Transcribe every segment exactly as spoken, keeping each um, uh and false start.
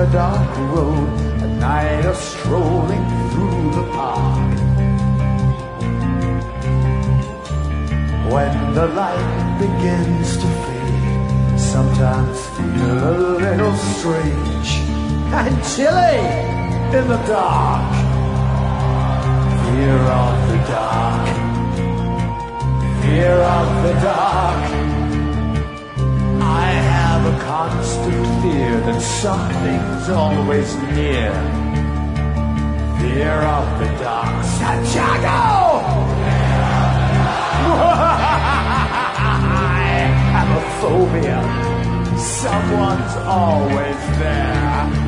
a dark road at night, or strolling through the park. When the light begins to fade, sometimes feel a little strange and chilly in the dark. Fear of the dark, fear of the dark. I have a constant fear that something's always near. Fear of the dark. Santiago! I have a phobia. Someone's always there.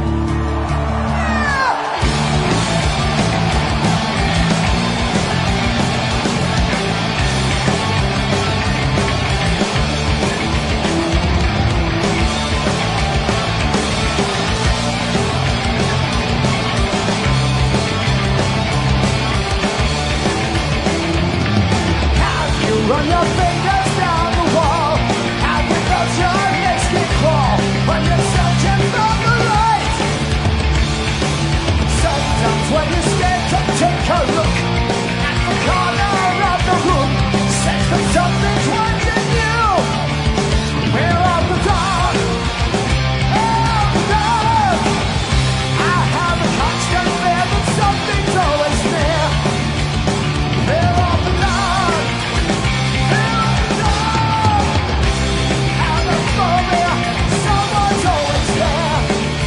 Run your fingers down the wall, and you felt your legs can crawl when you're searching for the light. Sometimes when you're scared to take a look at the corner of the room, sense that something's watching you. Fear of the dark, fear of the dark. I have a constant fear that something's always there. Fear of the dark. Someone's always there.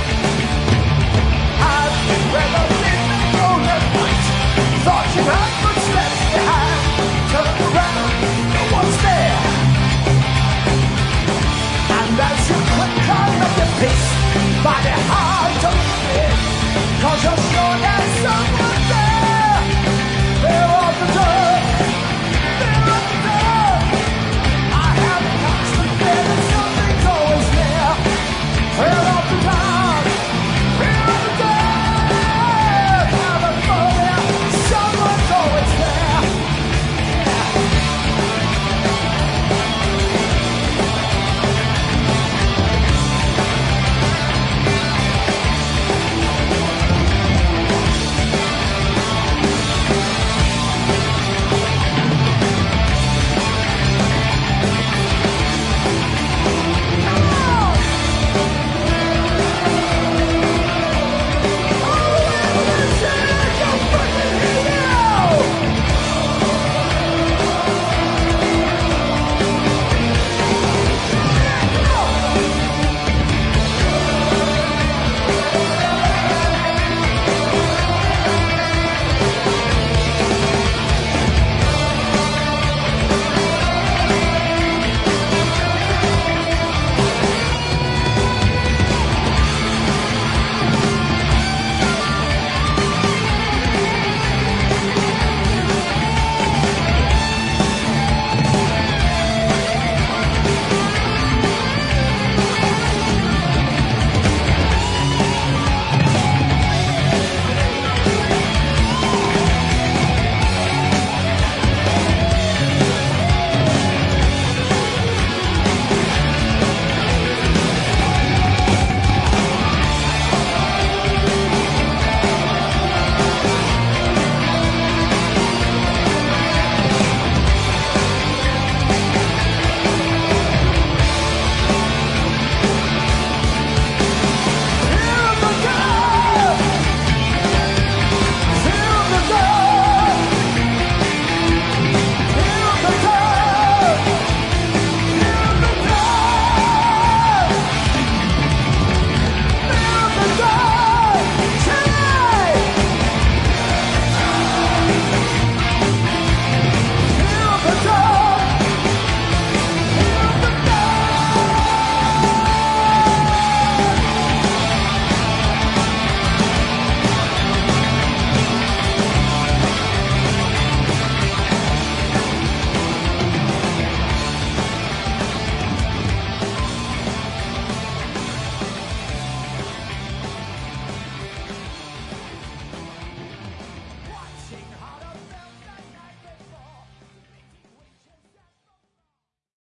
I've been reveled in the moonlit night. Thought you heard footsteps behind. Turned around, no one's there. And as you click on up your piece, find it hard to fit, 'cause you're sure